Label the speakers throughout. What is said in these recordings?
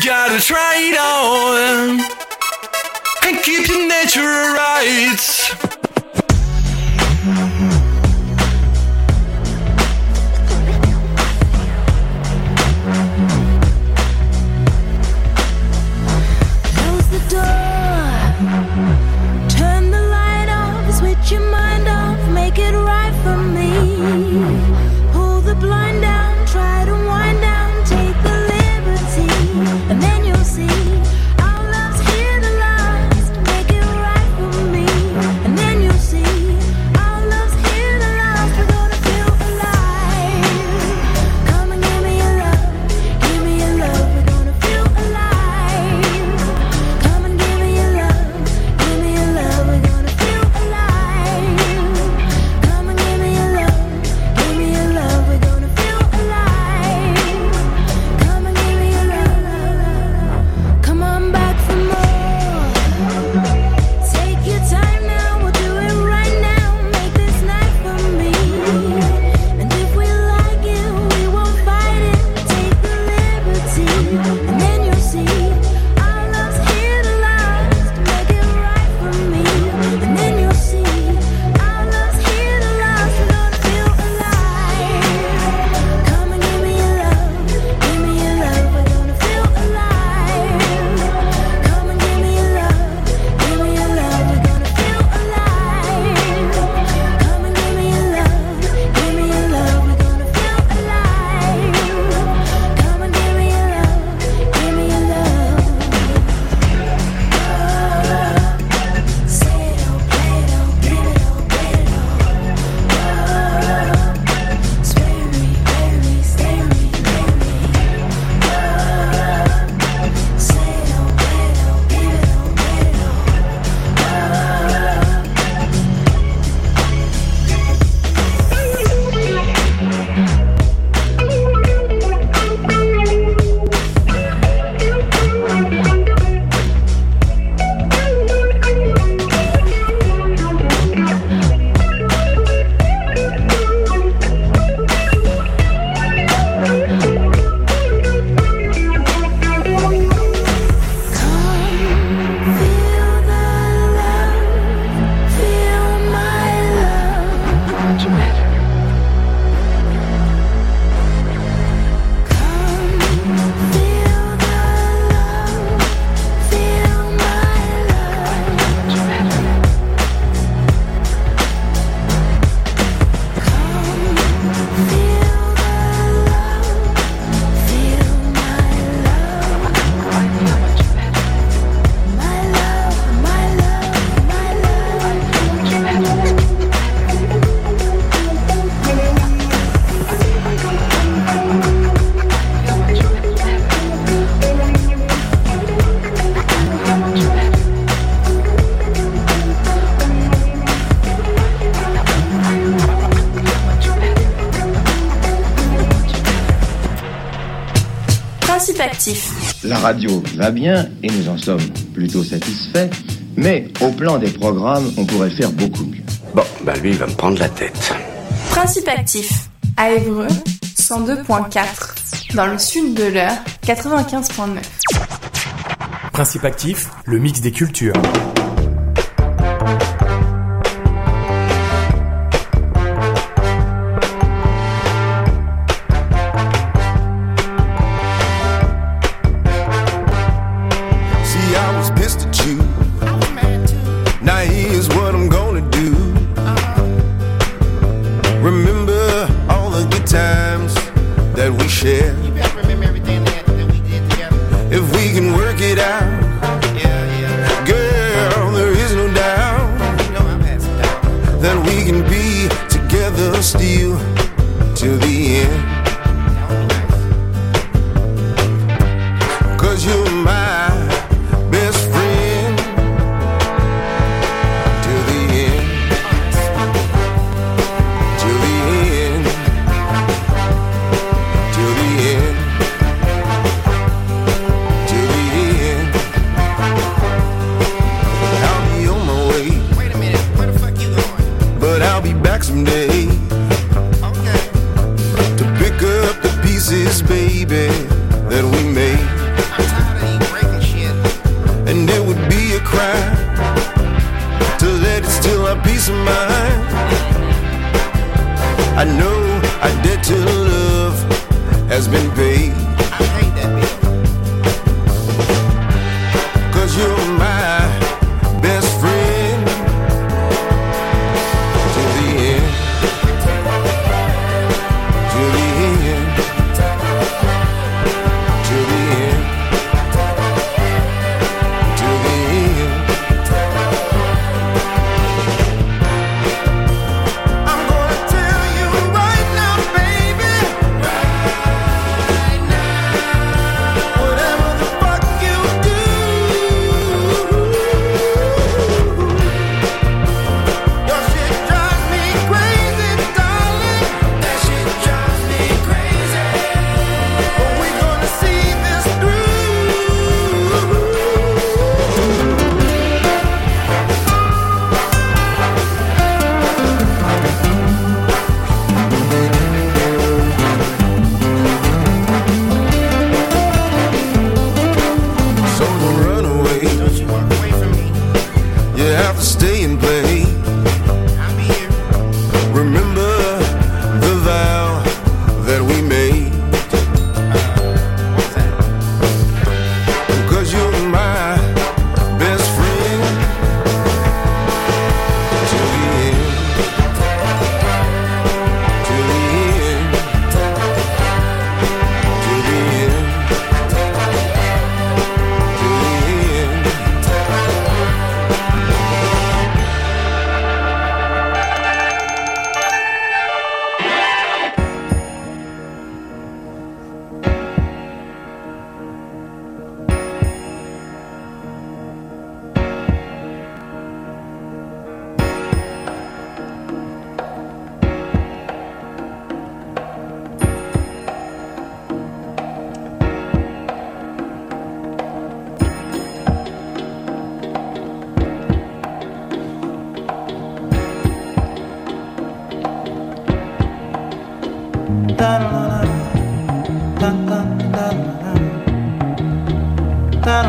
Speaker 1: gotta try it on and keep your natural rights.
Speaker 2: Close the door, turn the light off, switch your mind off, make it right for me. Pull the blind down, try to wind down, take the liberty, and then you'll see our love's here to last. Make it right for me, and then you'll see our love's here to last. We're gonna feel alive. Come and give me your love, give me your love. We're gonna feel alive. Come and give me your love, give me your love. We're gonna feel alive. Come and give me your love, give me your love. We're gonna feel alive. Come and give me your love. Come on back for more. Take your time now, we'll do it right now. Make this night for me. And if we like it, we won't fight it. Take the liberty, and then you'll see our love's here to last. Make it right for me, and then you'll see our love's here to last. We're gonna feel alive. Come and give me your love, give me your love. We're gonna feel alive. Come and give me your love, give me your love. We're gonna feel alive. Come and give me your love, give me your love. We're gonna feel alive. Come and give me your love, give me your love. Say it, don't play it, don't give it, don't get it all. Sway me, stay me, lay me. Say it, don't play it, don't give it, don't get it all.
Speaker 3: Principe actif.
Speaker 4: La radio va bien et nous en sommes plutôt satisfaits, mais au plan des programmes, on pourrait faire beaucoup mieux.
Speaker 5: Bon, bah lui, il va me prendre la tête.
Speaker 3: Principe actif. À Évreux, 102.4. Dans le sud de l'Eure, 95.9.
Speaker 6: Principe actif, le mix des cultures.
Speaker 1: See, I was pissed at you. Now here's what I'm gonna do. Remember all the good times that we shared.
Speaker 7: You better remember everything that we did together.
Speaker 1: If we can work it out, girl, there is no doubt that we can be together still till the end. 'Cause you're my best friend till the end. Till the end. Till the end.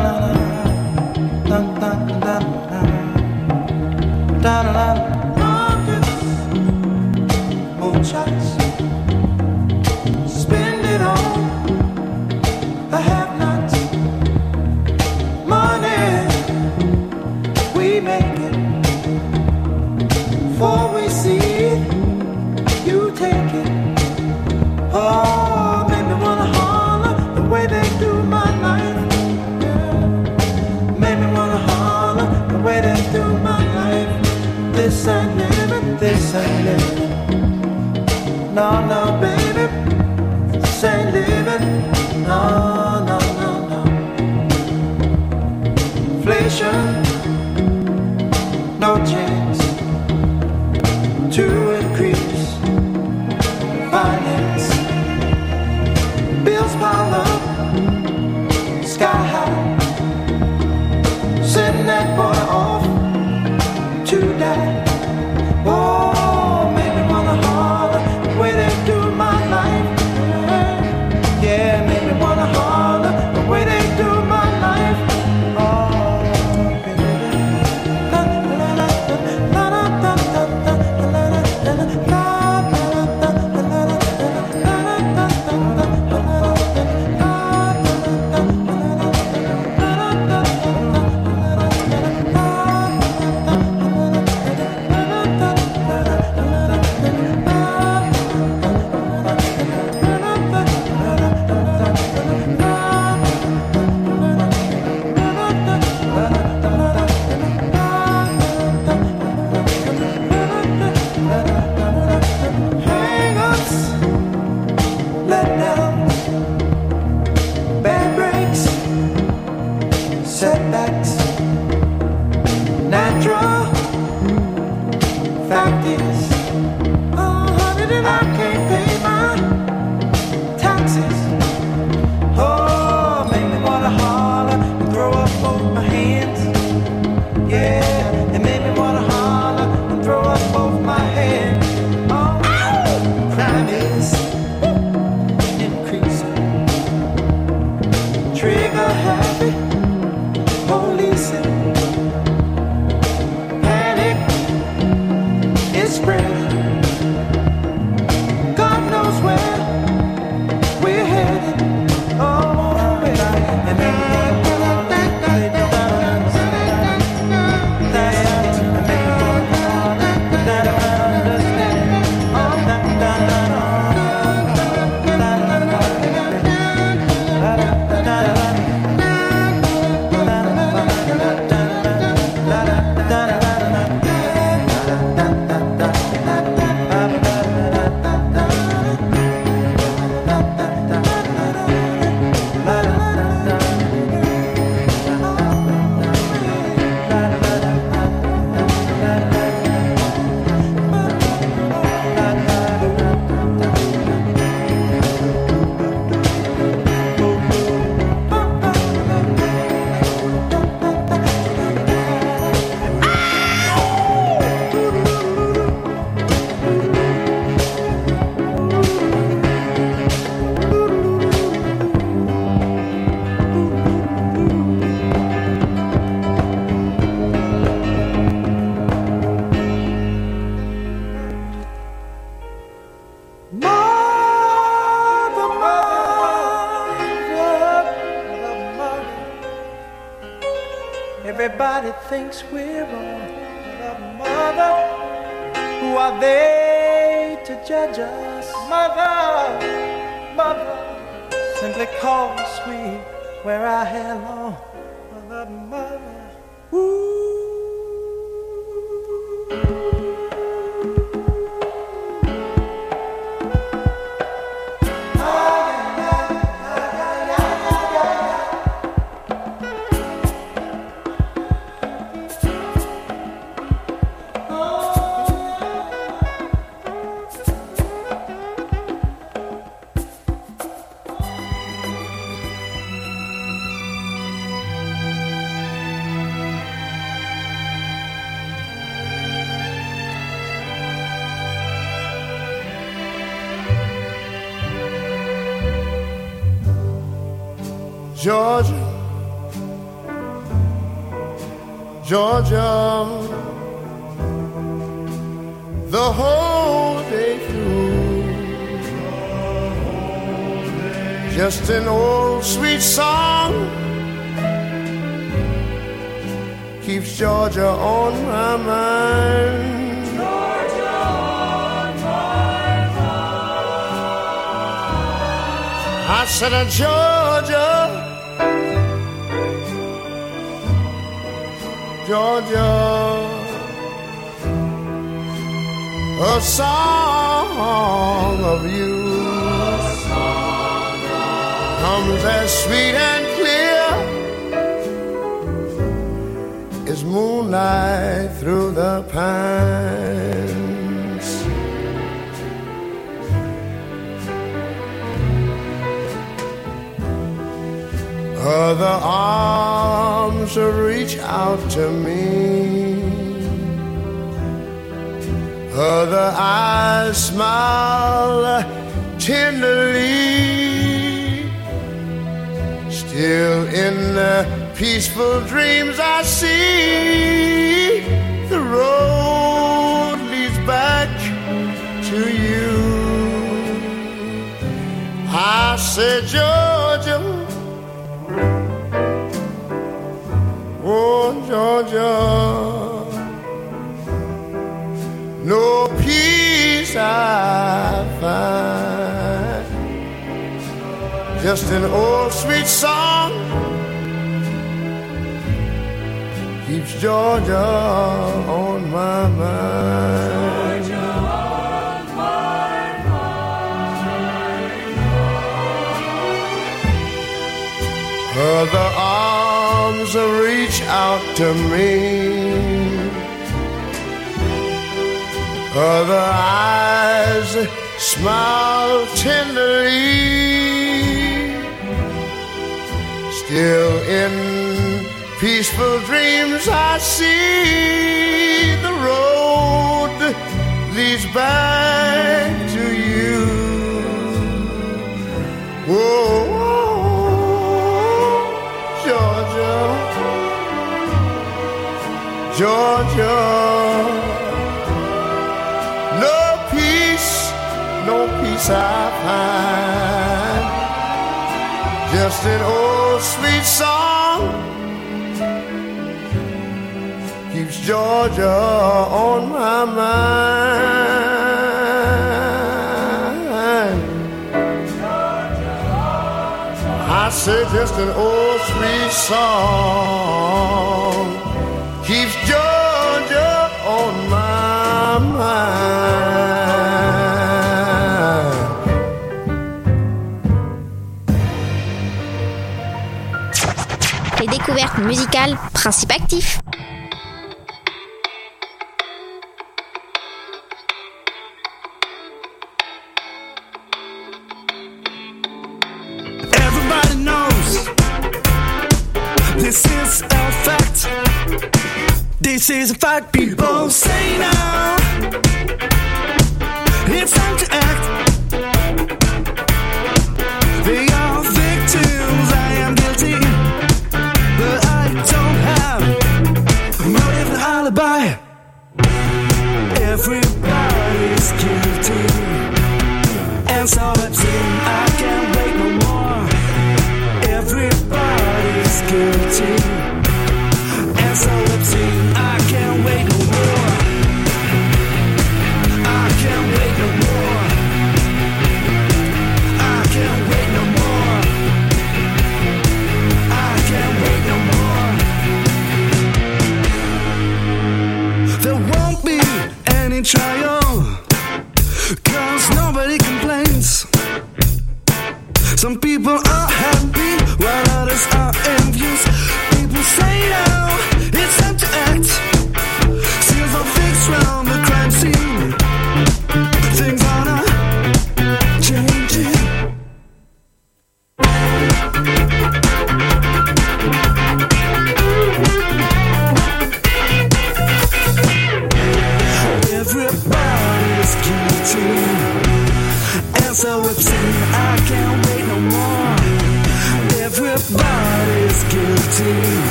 Speaker 8: Everybody thinks we're wrong. Mother, who are they to judge us? Mother, mother, simply cause we wear our hair long. Mother, mother, ooh.
Speaker 1: Georgia, Georgia, the whole day through. Just an old sweet song keeps Georgia on my mind. Georgia on my mind. I said, Georgia, Georgia, a song of you comes as sweet and clear as moonlight through the pines. Other arms reach out to me, other eyes smile tenderly. Still in the peaceful dreams I see, the road leads back to you. I said, Georgia, oh Georgia, no peace I find, just an old sweet song keeps Georgia on my mind. Georgia on my mind. Other arms reach out to me, other eyes smile tenderly. Still in peaceful dreams I see, the road leads back to you. Whoa, Georgia, Georgia, no peace I find, just an old sweet song keeps Georgia on my mind. I say just an old sweet song keeps Georgia on my mind.
Speaker 9: Les découvertes musicales, Principe Actif.
Speaker 10: Everybody knows this is a fact. This is a fact. People say now it's time to act. They are victims, I am guilty, but I don't have a motive and alibi. Everybody's guilty, and so it seems I can't wait no more. Everybody's guilty, and so it seems I can't wait no more.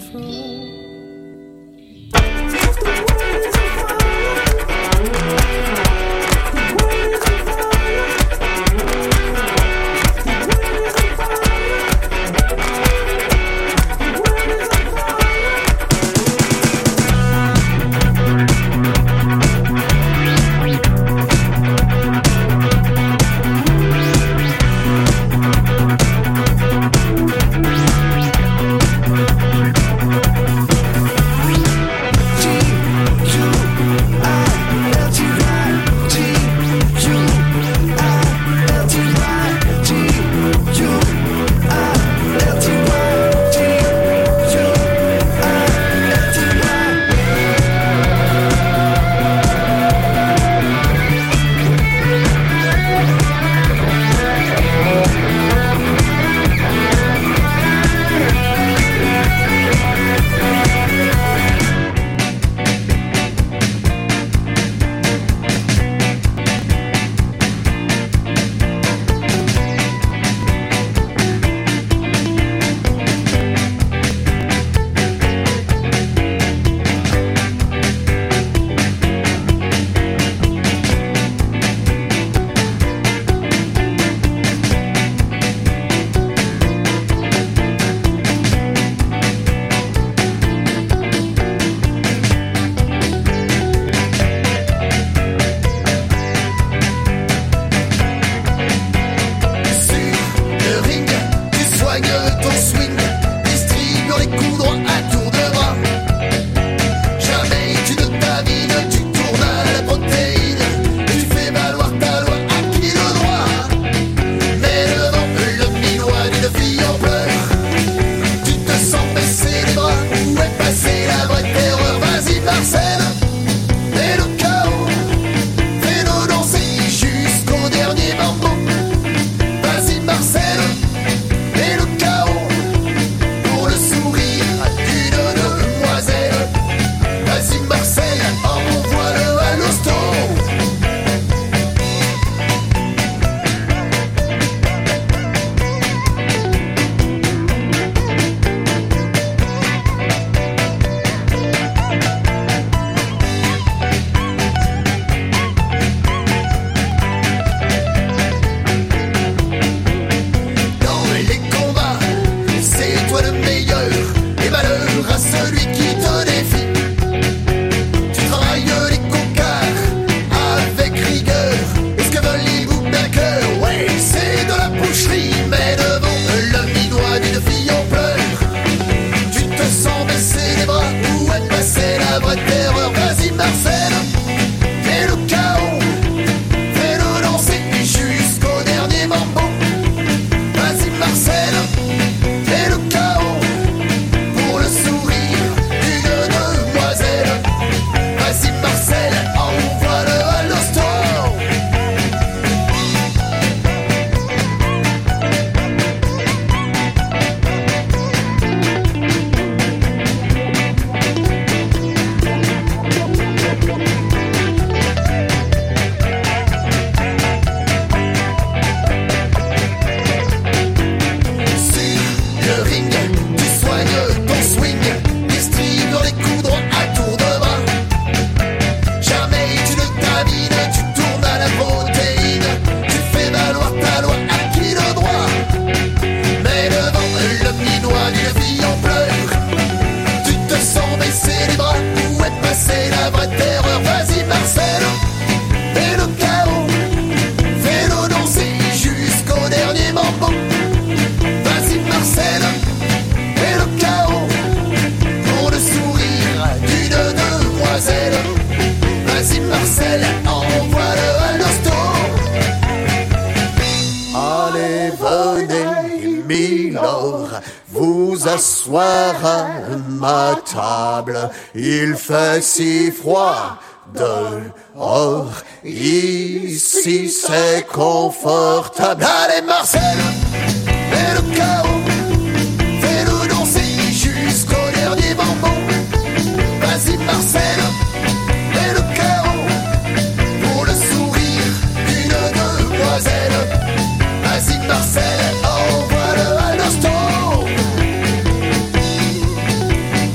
Speaker 11: vous asseoir à ma table. Il fait si froid dehors, ici c'est confortable. Allez Marcel, fais le chaos, fais-le danser jusqu'au dernier bonbon. Vas-y Marcel, fais le chaos, pour le sourire d'une demoiselle. Vas-y Marcel, envoie-le à l'hosto.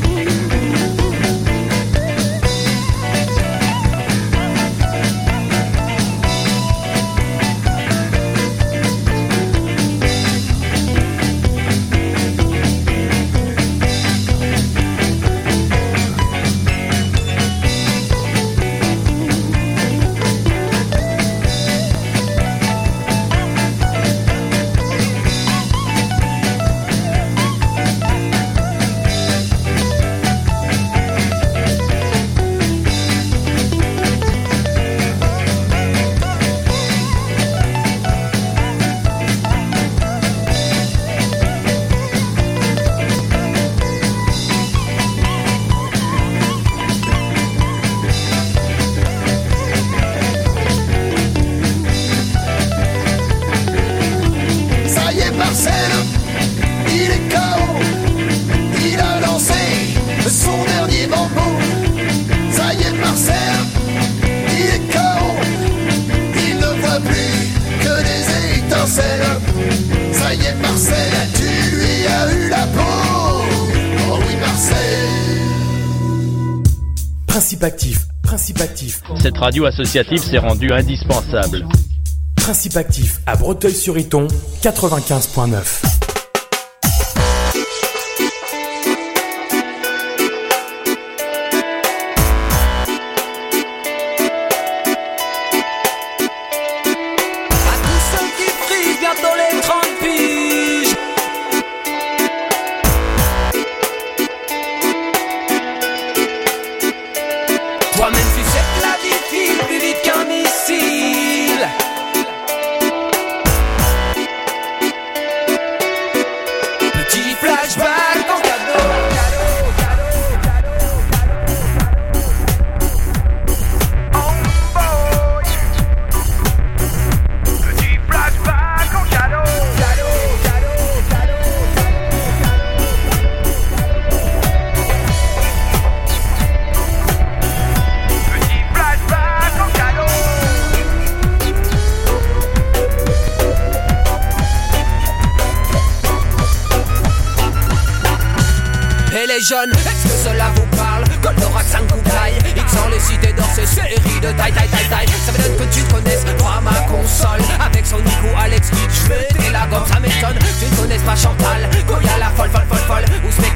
Speaker 6: Principe actif, principe actif.
Speaker 12: Cette radio associative s'est rendue indispensable.
Speaker 6: Principe actif à Breteuil-sur-Iton, 95.9.
Speaker 13: Jeunes, est-ce que cela vous parle? Goldorak, 5 coups d'ail, X en les cités d'or, ces séries de taille. Ça m'étonne que tu te connaisses pas ma console. Avec son Nico, Alex Kidd, je vais la gomme, ça m'étonne. Tu ne connaisses pas Chantal, Goya la folle. Ou ce mec